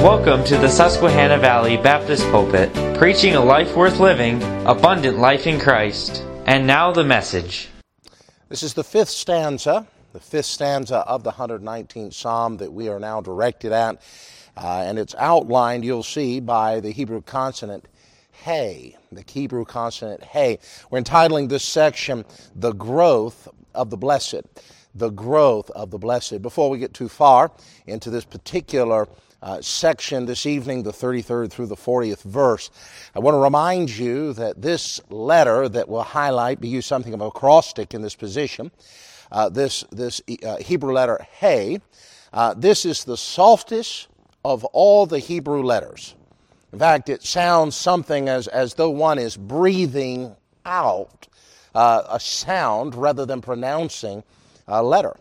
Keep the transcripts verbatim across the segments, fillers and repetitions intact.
Welcome to the Susquehanna Valley Baptist Pulpit, preaching a life worth living, abundant life in Christ. And now the message. This is the fifth stanza, the fifth stanza of the one hundred nineteenth Psalm that we are now directed at. Uh, and it's outlined, you'll see, by the Hebrew consonant Hey, the Hebrew consonant Hey. We're entitling this section, The Growth of the Blessed. The Growth of the Blessed. Before we get too far into this particular Uh, section this evening, the thirty-third through the fortieth verse, I want to remind you that this letter that we'll highlight, we use something of an acrostic in this position, uh, this this uh, Hebrew letter Hey, uh, this is the softest of all the Hebrew letters. In fact, it sounds something as, as though one is breathing out uh, a sound rather than pronouncing a letter.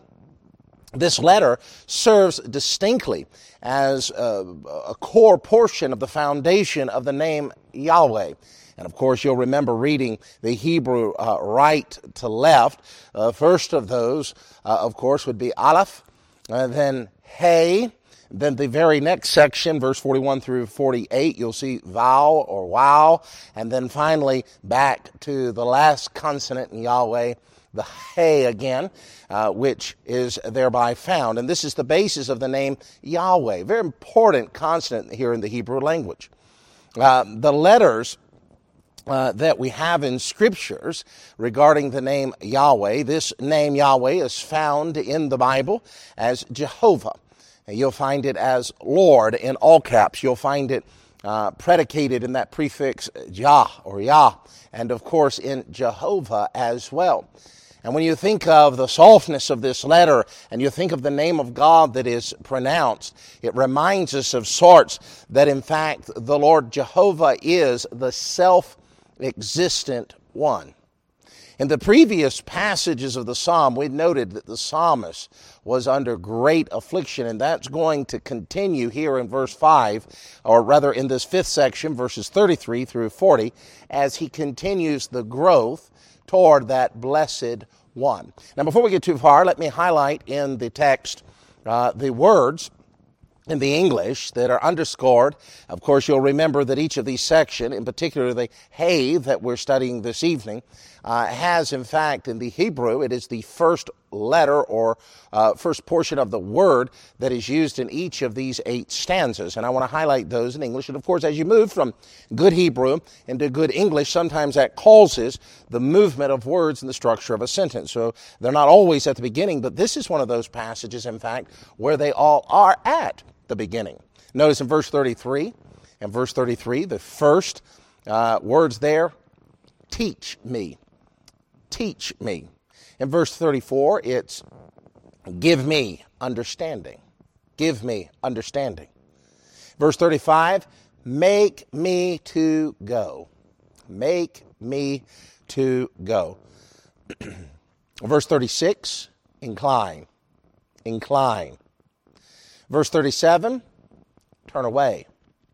This letter serves distinctly as a, a core portion of the foundation of the name Yahweh. And of course, you'll remember reading the Hebrew uh, right to left. Uh, first of those, uh, of course, would be Aleph, uh, then Hey. Then the very next section, verse forty-one through forty-eight, you'll see Vow or Wow. And then finally, back to the last consonant in Yahweh, the Hey again, uh, which is thereby found. And this is the basis of the name Yahweh. Very important consonant here in the Hebrew language. Uh, the letters uh, that we have in scriptures regarding the name Yahweh, this name Yahweh is found in the Bible as Jehovah. And you'll find it as Lord in all caps. You'll find it uh, predicated in that prefix Jah or Yah, and of course in Jehovah as well. And when you think of the softness of this letter and you think of the name of God that is pronounced, it reminds us of sorts that in fact the Lord Jehovah is the self-existent one. In the previous passages of the psalm, we noted that the psalmist was under great affliction, and that's going to continue here in verse five, or rather in this fifth section, verses thirty-three through forty, as he continues the growth toward that blessed one. Now, before we get too far, let me highlight in the text uh, the words in the English that are underscored. Of course, you'll remember that each of these sections, in particular the Hey that we're studying this evening, uh, has in fact in the Hebrew, it is the first letter or uh, first portion of the word that is used in each of these eight stanzas. And I want to highlight those in English. And of course, as you move from good Hebrew into good English, sometimes that causes the movement of words in the structure of a sentence. So they're not always at the beginning, but this is one of those passages, in fact, where they all are at the beginning. Notice in verse thirty-three, and verse thirty-three, the first uh, words there, teach me, teach me. In verse thirty-four, it's give me understanding, give me understanding. Verse thirty-five, make me to go, make me to go. Verse thirty-six, incline, incline. Verse thirty-seven, turn away,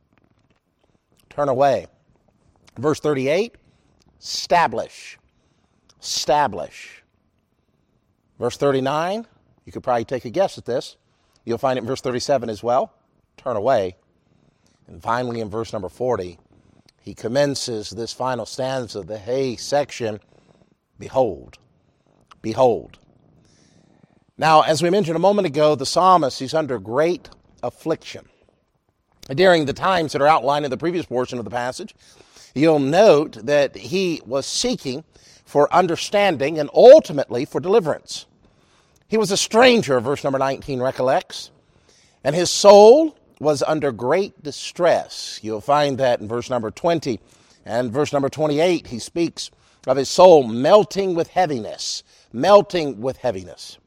turn away. Verse thirty-eight, establish, establish. Verse thirty-nine, you could probably take a guess at this. You'll find it in verse thirty-seven as well, turn away. And finally in verse number forty, he commences this final stanza of the Hey section, behold, behold. Now, as we mentioned a moment ago, the psalmist is under great affliction. During the times that are outlined in the previous portion of the passage, you'll note that he was seeking for understanding and ultimately for deliverance. He was a stranger, verse number nineteen recollects, and his soul was under great distress. You'll find that in verse number twenty. And verse number twenty-eight, he speaks of his soul melting with heaviness, melting with heaviness.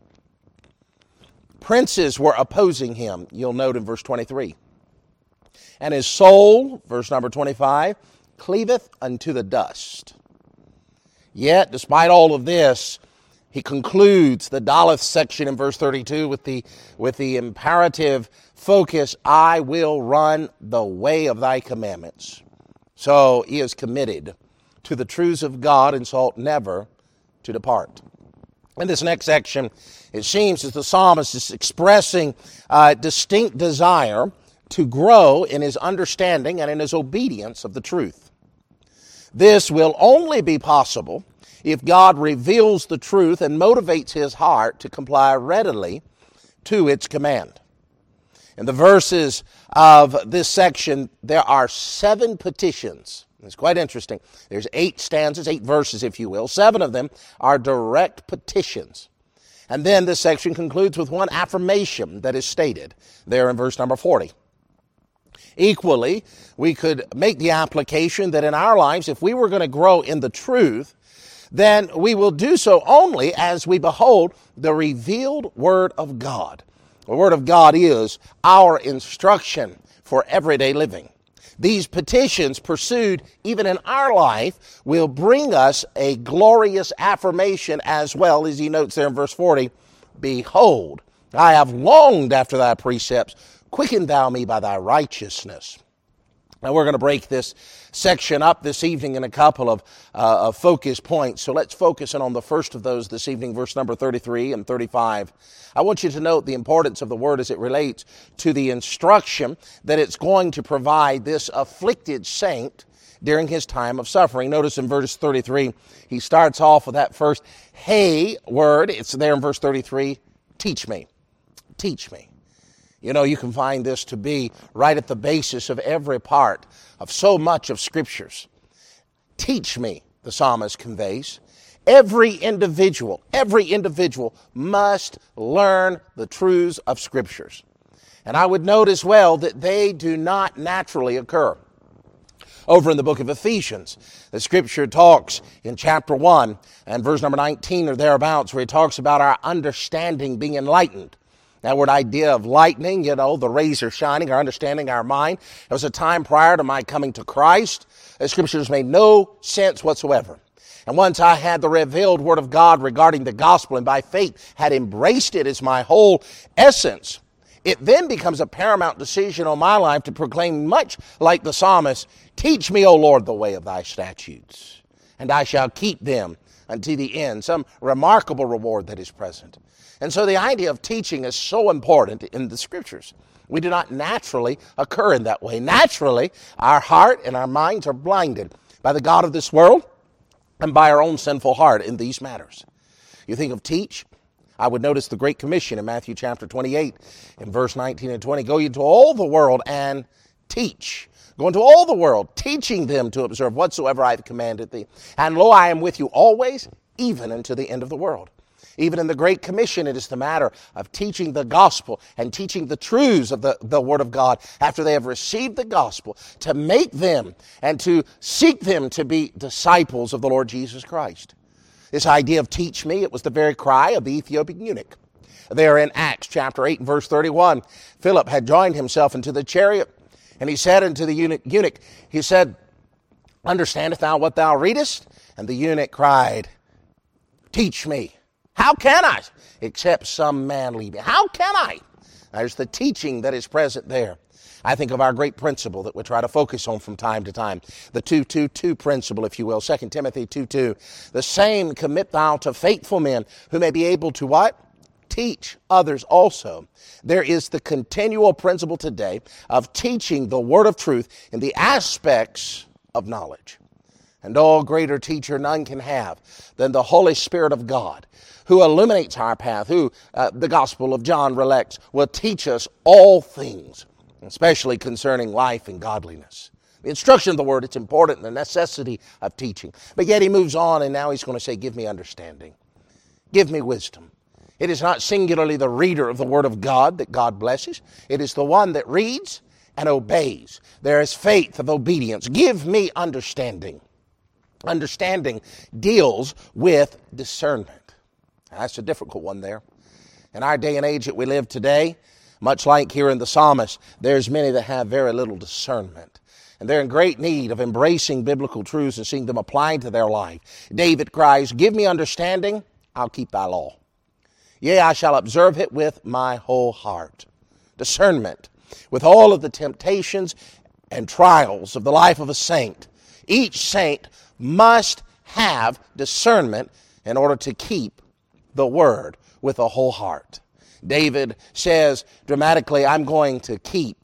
Princes were opposing him, you'll note in verse twenty-three. And his soul, verse number twenty-five, cleaveth unto the dust. Yet, despite all of this, he concludes the Daleth section in verse thirty-two with the, with the imperative focus, I will run the way of thy commandments. So he is committed to the truths of God and sought never to depart. In this next section, it seems that the psalmist is expressing a distinct desire to grow in his understanding and in his obedience of the truth. This will only be possible if God reveals the truth and motivates his heart to comply readily to its command. In the verses of this section, there are seven petitions. It's quite interesting. There's eight stanzas, eight verses, if you will. Seven of them are direct petitions. And then this section concludes with one affirmation that is stated there in verse number forty. Equally, we could make the application that in our lives, if we were going to grow in the truth, then we will do so only as we behold the revealed Word of God. The Word of God is our instruction for everyday living. These petitions pursued even in our life will bring us a glorious affirmation as well, as he notes there in verse forty, "Behold, I have longed after thy precepts, quicken thou me by thy righteousness." Now we're going to break this section up this evening in a couple of, uh, of focus points. So let's focus in on the first of those this evening, verse number thirty-three and thirty-five. I want you to note the importance of the word as it relates to the instruction that it's going to provide this afflicted saint during his time of suffering. Notice in verse thirty-three, he starts off with that first hey word. It's there in verse thirty-three, teach me, teach me. You know, you can find this to be right at the basis of every part of so much of Scriptures. Teach me, the psalmist conveys. Every individual, every individual must learn the truths of Scriptures. And I would note as well that they do not naturally occur. Over in the book of Ephesians, the Scripture talks in chapter one and verse number nineteen or thereabouts, where he talks about our understanding being enlightened. That word idea of lightning, you know, the razor shining, our understanding, our mind. There was a time prior to my coming to Christ, the Scriptures made no sense whatsoever. And once I had the revealed Word of God regarding the gospel and by faith had embraced it as my whole essence, it then becomes a paramount decision on my life to proclaim much like the psalmist, teach me, O Lord, the way of thy statutes, and I shall keep them unto the end. Some remarkable reward that is present. And so the idea of teaching is so important in the Scriptures. We do not naturally occur in that way. Naturally, our heart and our minds are blinded by the God of this world and by our own sinful heart in these matters. You think of teach, I would notice the Great Commission in Matthew chapter twenty-eight in verse nineteen and twenty. Go ye into all the world and teach. Go into all the world, teaching them to observe whatsoever I have commanded thee. And lo, I am with you always, even unto the end of the world. Even in the Great Commission, it is the matter of teaching the gospel and teaching the truths of the, the Word of God after they have received the gospel, to make them and to seek them to be disciples of the Lord Jesus Christ. This idea of teach me, it was the very cry of the Ethiopian eunuch. There in Acts chapter eight and verse thirty-one, Philip had joined himself into the chariot, and he said unto the eunuch, eunuch he said, understandest thou what thou readest? And the eunuch cried, teach me. How can I? Except some man lead me. How can I? There's the teaching that is present there. I think of our great principle that we try to focus on from time to time. The two two two principle, if you will. Second Timothy two two. The same commit thou to faithful men who may be able to what? Teach others also. There is the continual principle today of teaching the word of truth in the aspects of knowledge. And all greater teacher none can have than the Holy Spirit of God, who illuminates our path, who uh, the Gospel of John relates, will teach us all things, especially concerning life and godliness. The instruction of the Word, it's important, the necessity of teaching. But yet he moves on, and now he's going to say, give me understanding. Give me wisdom. It is not singularly the reader of the Word of God that God blesses. It is the one that reads and obeys. There is faith of obedience. Give me understanding. Understanding deals with discernment. That's a difficult one there. In our day and age that we live today, much like here in the psalmist, there's many that have very little discernment. And they're in great need of embracing biblical truths and seeing them applied to their life. David cries, give me understanding, I'll keep thy law. Yea, I shall observe it with my whole heart. Discernment. With all of the temptations and trials of the life of a saint, each saint must have discernment in order to keep the word with a whole heart. David says dramatically, I'm going to keep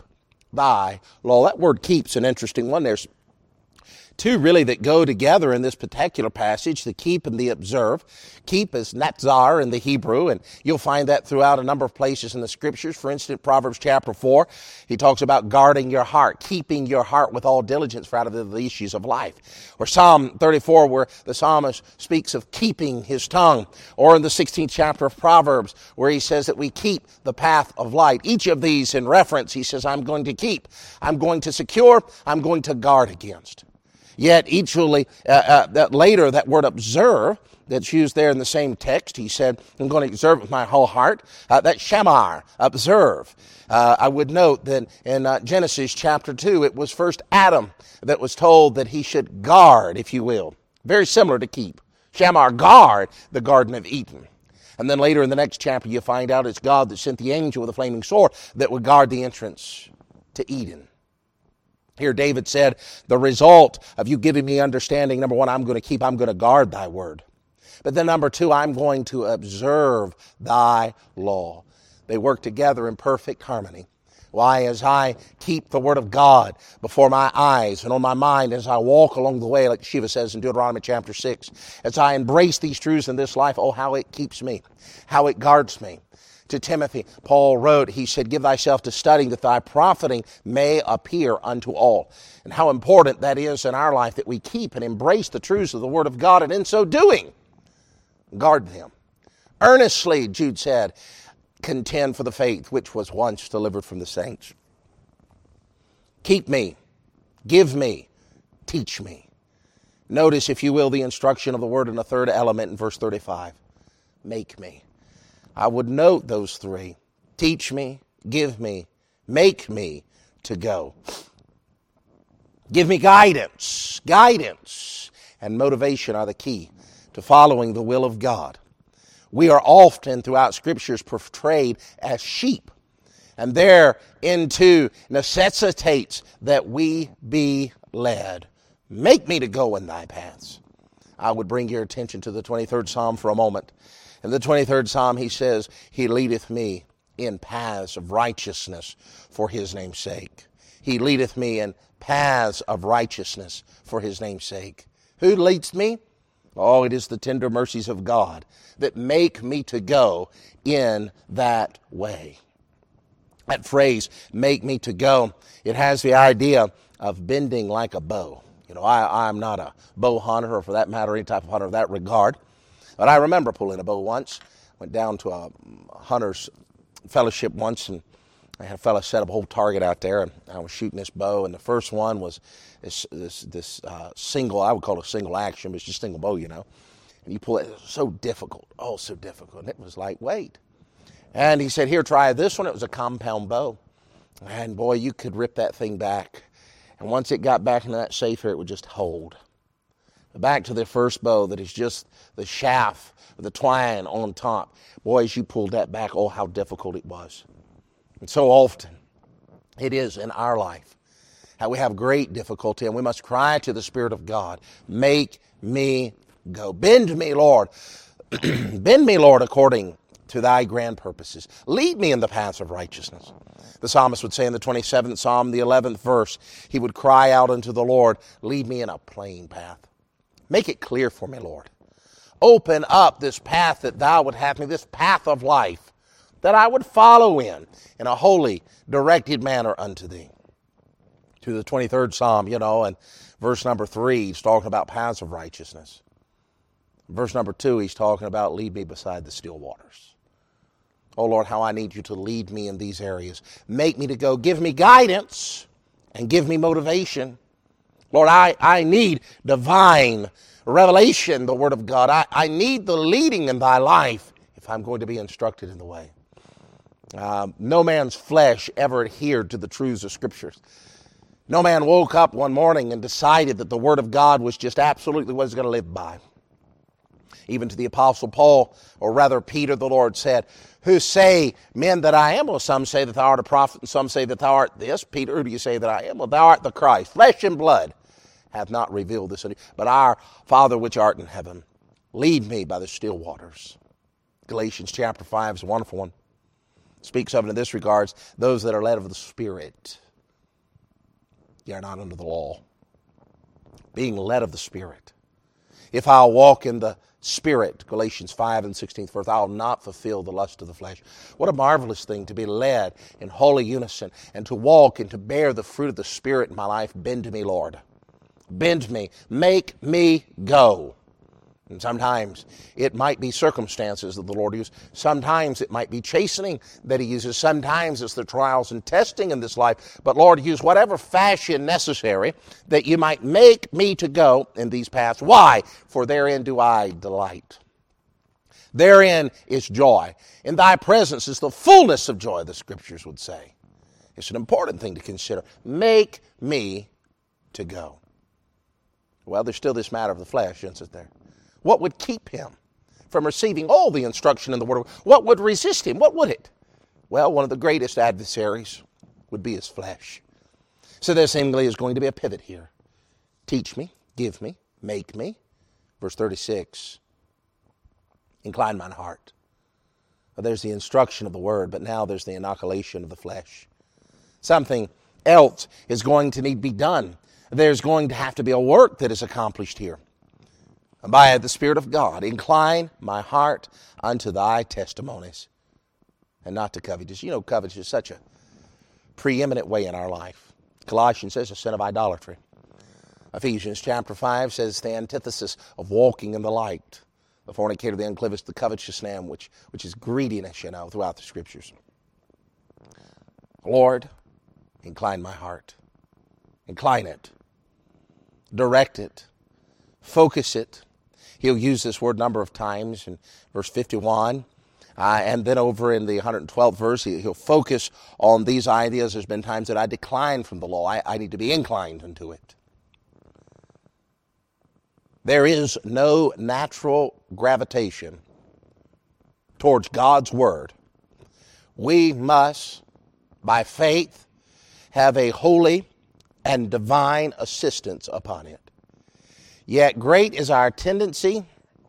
thy law. That word keep's an interesting one. There's two really that go together in this particular passage, the keep and the observe. Keep is natzar in the Hebrew, and you'll find that throughout a number of places in the Scriptures. For instance, Proverbs chapter four, he talks about guarding your heart, keeping your heart with all diligence for out of the, the issues of life. Or Psalm thirty-four, where the psalmist speaks of keeping his tongue. Or in the sixteenth chapter of Proverbs, where he says that we keep the path of light. Each of these in reference, he says, I'm going to keep, I'm going to secure, I'm going to guard against. Yet equally, uh, uh, that later, that word observe that's used there in the same text, he said, I'm going to observe with my whole heart. Uh, that shamar, observe. Uh, I would note that in uh, Genesis chapter two, it was first Adam that was told that he should guard, if you will. Very similar to keep. Shamar, guard the Garden of Eden. And then later in the next chapter, you find out it's God that sent the angel with a flaming sword that would guard the entrance to Eden. Here David said, the result of you giving me understanding, number one, I'm going to keep, I'm going to guard thy word. But then number two, I'm going to observe thy law. They work together in perfect harmony. Why? As I keep the word of God before my eyes and on my mind as I walk along the way, like Shiva says in Deuteronomy chapter six, as I embrace these truths in this life, oh, how it keeps me, how it guards me. To Timothy, Paul wrote, he said, give thyself to studying that thy profiting may appear unto all. And how important that is in our life that we keep and embrace the truths of the Word of God, and in so doing, guard them. Earnestly, Jude said, contend for the faith which was once delivered from the saints. Keep me, give me, teach me. Notice, if you will, the instruction of the Word in the third element in verse thirty-five. Make me. I would note those three. Teach me, give me, make me to go. Give me guidance. Guidance and motivation are the key to following the will of God. We are often throughout Scriptures portrayed as sheep, and thereunto necessitates that we be led. Make me to go in thy paths. I would bring your attention to the twenty-third Psalm for a moment. In the twenty-third Psalm, he says, he leadeth me in paths of righteousness for his name's sake. He leadeth me in paths of righteousness for his name's sake. Who leads me? Oh, it is the tender mercies of God that make me to go in that way. That phrase, make me to go, it has the idea of bending like a bow. You know, I, I'm not a bow hunter, or for that matter, any type of hunter of that regard. But I remember pulling a bow once. Went down to a hunter's fellowship once, and I had a fellow set up a whole target out there, and I was shooting this bow, and the first one was this this, this uh, single, I would call it a single action, but it's just a single bow, you know. And you pull it, it was so difficult, oh, so difficult, and it was lightweight. And he said, here, try this one. It was a compound bow. And boy, you could rip that thing back. And once it got back into that safe here, it would just hold. Back to the first bow that is just the shaft, the twine on top. Boy, as you pulled that back, oh, how difficult it was. And so often it is in our life how we have great difficulty, and we must cry to the Spirit of God, make me go. Bend me, Lord. Bend me, Lord, according to thy grand purposes. Lead me in the paths of righteousness. The psalmist would say in the twenty-seventh Psalm, the eleventh verse, he would cry out unto the Lord, lead me in a plain path. Make it clear for me, Lord. Open up this path that thou would have me, this path of life, that I would follow in, in a holy, directed manner unto thee. To the twenty-third Psalm, you know, and verse number three, he's talking about paths of righteousness. Verse number two, he's talking about lead me beside the still waters. Oh, Lord, how I need you to lead me in these areas. Make me to go. Give me guidance and give me motivation. Lord, I, I need divine revelation, the Word of God. I, I need the leading in thy life if I'm going to be instructed in the way. Uh, no man's flesh ever adhered to the truths of Scriptures. No man woke up one morning and decided that the Word of God was just absolutely what he was going to live by. Even to the Apostle Paul, or rather Peter, the Lord said, who say men that I am? Well, some say that thou art a prophet, and some say that thou art this. Peter, who do you say that I am? Well, thou art the Christ. Flesh and blood hath not revealed this unto you, but our Father which art in heaven. Lead me by the still waters. Galatians chapter five is a wonderful one. Speaks of it in this regards, those that are led of the Spirit. ye are not under the law. Being led of the Spirit. If I'll walk in the Spirit, Galatians five and sixteenth verse, I'll not fulfill the lust of the flesh. What a marvelous thing to be led in holy unison and to walk and to bear the fruit of the Spirit in my life. Bend to me, Lord. Bend me. Make me go. And sometimes it might be circumstances that the Lord uses. Sometimes it might be chastening that He uses. Sometimes it's the trials and testing in this life. But Lord, use whatever fashion necessary that you might make me to go in these paths. Why? For therein do I delight. Therein is joy. In thy presence is the fullness of joy, the Scriptures would say. It's an important thing to consider. Make me to go. Well, there's still this matter of the flesh, isn't there? What would keep him from receiving all the instruction in the Word of God? What would resist him? What would it? Well, one of the greatest adversaries would be his flesh. So there seemingly is going to be a pivot here. Teach me, give me, make me. Verse thirty-six, incline mine heart. Well, there's the instruction of the Word, but now there's the inoculation of the flesh. Something else is going to need to be done. There's going to have to be a work that is accomplished here. By the Spirit of God, incline my heart unto thy testimonies, and not to covetous. You know, covetous is such a preeminent way in our life. Colossians says a sin of idolatry. Ephesians chapter five says the antithesis of walking in the light. The fornicator, the unclean, the covetous man, which, which is greediness, you know, throughout the Scriptures. Lord, incline my heart. Incline it. Direct it. Focus it. He'll use this word a number of times in verse fifty-one. Uh, and then over in the one hundred twelfth verse, he, he'll focus on these ideas. There's been times that I decline from the law. I, I need to be inclined unto it. There is no natural gravitation towards God's Word. We must, by faith, have a holy and divine assistance upon it. Yet great is our tendency,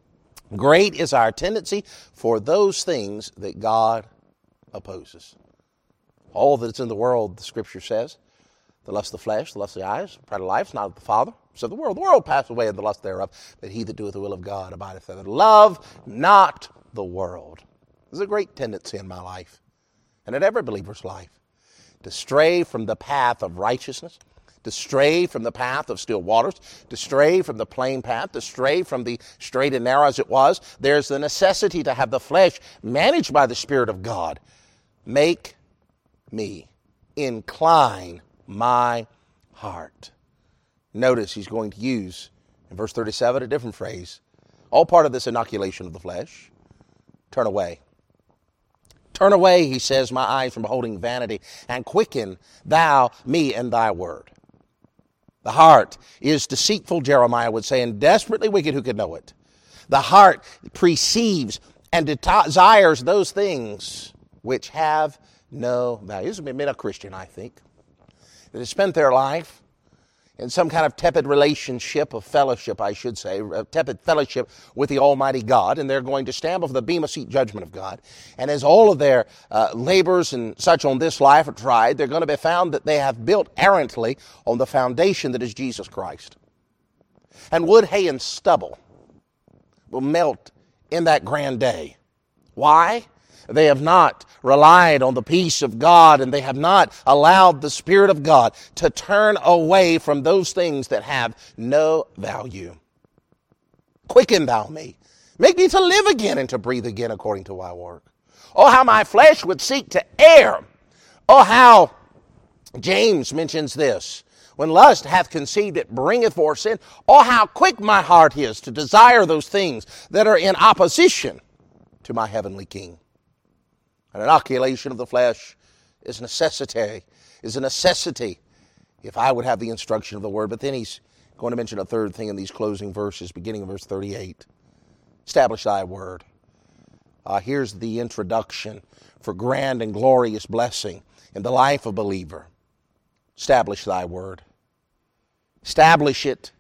great is our tendency for those things that God opposes. All that's in the world, the Scripture says, the lust of the flesh, the lust of the eyes, the pride of life, is not of the Father. So the world, the world passeth away in the lust thereof, but he that doeth the will of God abideth forever. Love not the world. There's a great tendency in my life, and in every believer's life, to stray from the path of righteousness, to stray from the path of still waters, to stray from the plain path, to stray from the straight and narrow as it was. There's the necessity to have the flesh managed by the Spirit of God. Make me, incline my heart. Notice he's going to use, in verse thirty-seven, a different phrase. All part of this inoculation of the flesh. Turn away. Turn away, he says, my eyes from beholding vanity, and quicken thou me in thy word. The heart is deceitful, Jeremiah would say, and desperately wicked, who could know it? The heart perceives and desires those things which have no value. This has been a Christian, I think, that has spent their life in some kind of tepid relationship of fellowship, I should say, a tepid fellowship with the Almighty God, and they're going to stand before the bema seat judgment of God. And as all of their uh, labors and such on this life are tried, they're going to be found that they have built errantly on the foundation that is Jesus Christ. And wood, hay, and stubble will melt in that grand day. Why? They have not relied on the peace of God, and they have not allowed the Spirit of God to turn away from those things that have no value. Quicken thou me. Make me to live again and to breathe again according to thy work. Oh, how my flesh would seek to err. Oh, how James mentions this. When lust hath conceived, it bringeth forth sin. Oh, how quick my heart is to desire those things that are in opposition to my heavenly King. An inoculation of the flesh is necessity, is a necessity if I would have the instruction of the Word. But then he's going to mention a third thing in these closing verses, beginning in verse thirty-eight. Establish thy word. Uh, here's the introduction for grand and glorious blessing in the life of a believer. Establish thy word. Establish it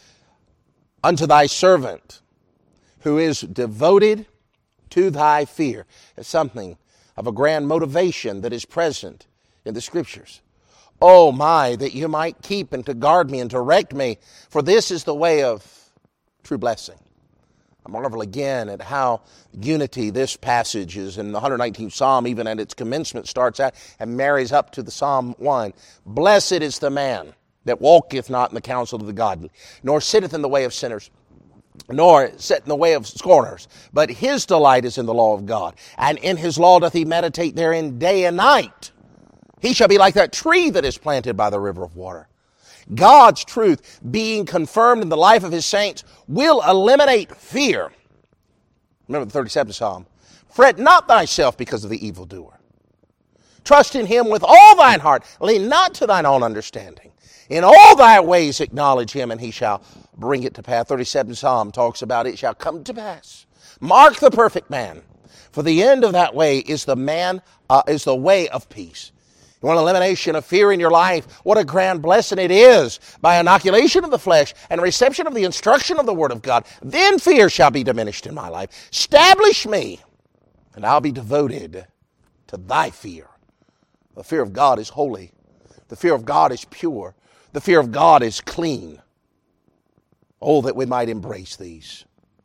unto thy servant who is devoted to thy fear. It's something of a grand motivation that is present in the Scriptures. Oh my, that you might keep and to guard me and direct me, for this is the way of true blessing. I marvel again at how unity this passage is in the one hundred nineteenth Psalm, even at its commencement, starts out and marries up to the Psalm one. Blessed is the man that walketh not in the counsel of the godly, nor sitteth in the way of sinners, nor sit in the way of scorners. But his delight is in the law of God, and in his law doth he meditate therein day and night. He shall be like that tree that is planted by the river of water. God's truth, being confirmed in the life of his saints, will eliminate fear. Remember the thirty-seventh Psalm. Fret not thyself because of the evildoer. Trust in him with all thine heart. Lean not to thine own understanding. In all thy ways acknowledge him, and he shall bring it to pass. thirty-seventh Psalm talks about it shall come to pass. Mark the perfect man, for the end of that way is the man uh, is the way of peace. You want elimination of fear in your life? What a grand blessing it is by inoculation of the flesh and reception of the instruction of the Word of God. Then fear shall be diminished in my life. Establish me, and I'll be devoted to thy fear. The fear of God is holy. The fear of God is pure. The fear of God is clean. Oh, that we might embrace these.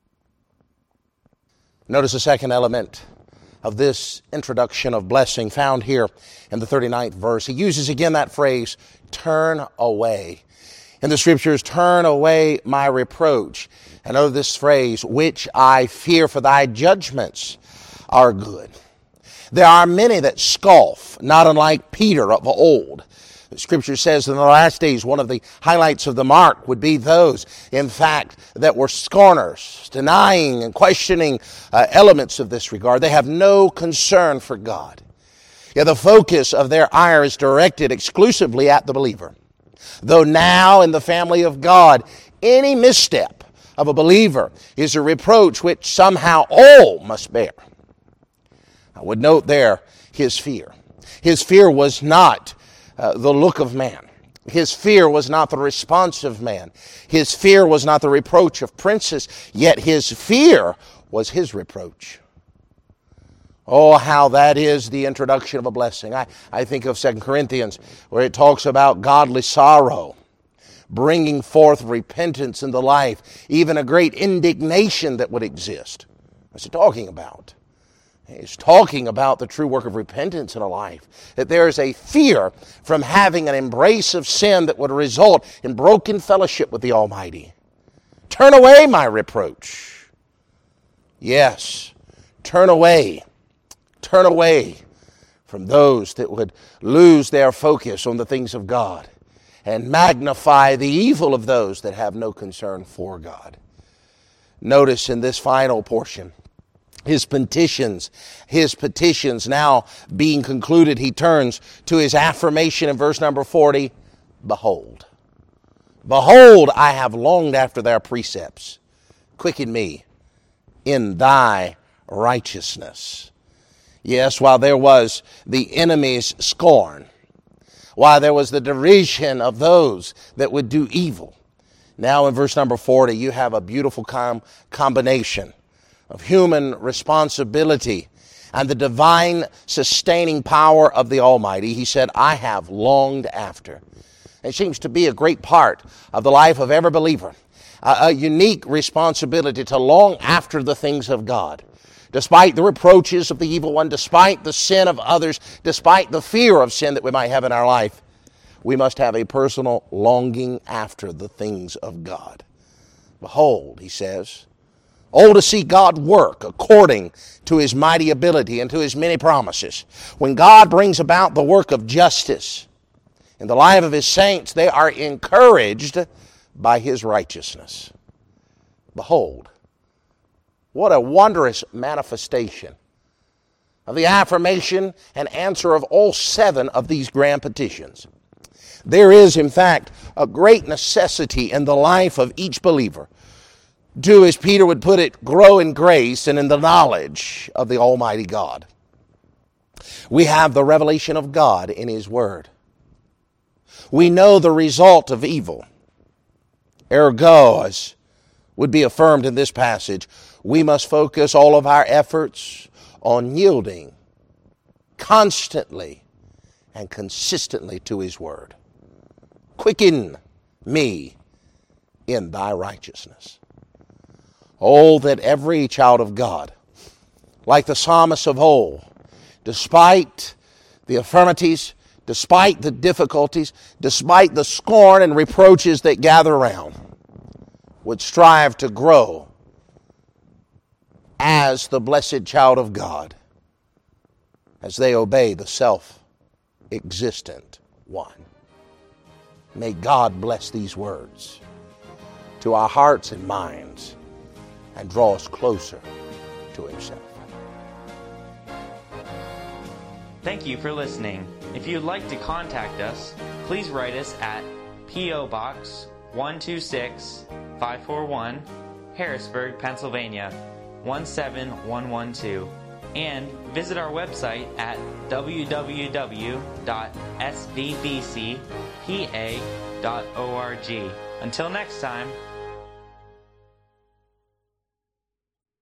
Notice the second element of this introduction of blessing found here in the thirty-ninth verse. He uses again that phrase, turn away. In the scriptures, turn away my reproach. And of this phrase, which I fear, for thy judgments are good. There are many that scoff, not unlike Peter of old. The scripture says in the last days, one of the highlights of the mark would be those, in fact, that were scorners, denying and questioning uh, elements of this regard. They have no concern for God. Yeah, the focus of their ire is directed exclusively at the believer. Though now in the family of God, any misstep of a believer is a reproach which somehow all must bear. I would note there his fear. His fear was not Uh, the look of man. His fear was not the response of man. His fear was not the reproach of princes, yet his fear was his reproach. Oh, how that is the introduction of a blessing. I, I think of Second Corinthians, where it talks about godly sorrow, bringing forth repentance in the life, even a great indignation that would exist. What's it talking about? He's talking about the true work of repentance in a life. That there is a fear from having an embrace of sin that would result in broken fellowship with the Almighty. Turn away my reproach. Yes, turn away. Turn away from those that would lose their focus on the things of God and magnify the evil of those that have no concern for God. Notice in this final portion, His petitions, his petitions now being concluded, he turns to his affirmation in verse number forty, Behold, behold, I have longed after their precepts. Quicken me in thy righteousness. Yes, while there was the enemy's scorn, while there was the derision of those that would do evil, now in verse number forty, you have a beautiful com- combination of human responsibility and the divine sustaining power of the Almighty. He said, I have longed after. It seems to be a great part of the life of every believer, a, a unique responsibility to long after the things of God. Despite the reproaches of the evil one, despite the sin of others, despite the fear of sin that we might have in our life, we must have a personal longing after the things of God. Behold, he says, oh, to see God work according to his mighty ability and to his many promises. When God brings about the work of justice in the life of his saints, they are encouraged by his righteousness. Behold, what a wondrous manifestation of the affirmation and answer of all seven of these grand petitions. There is, in fact, a great necessity in the life of each believer to, as Peter would put it, grow in grace and in the knowledge of the Almighty God. We have the revelation of God in his word. We know the result of evil. Ergo, as would be affirmed in this passage, we must focus all of our efforts on yielding constantly and consistently to his word. Quicken me in thy righteousness. Oh, that every child of God, like the psalmist of old, despite the infirmities, despite the difficulties, despite the scorn and reproaches that gather around, would strive to grow as the blessed child of God, as they obey the self-existent one. May God bless these words to our hearts and minds and draw us closer to himself. Thank you for listening. If you'd like to contact us, please write us at P O Box one two six, five four one, Harrisburg, Pennsylvania one seven one one two, and visit our website at w w w dot s v b c p a dot org. Until next time,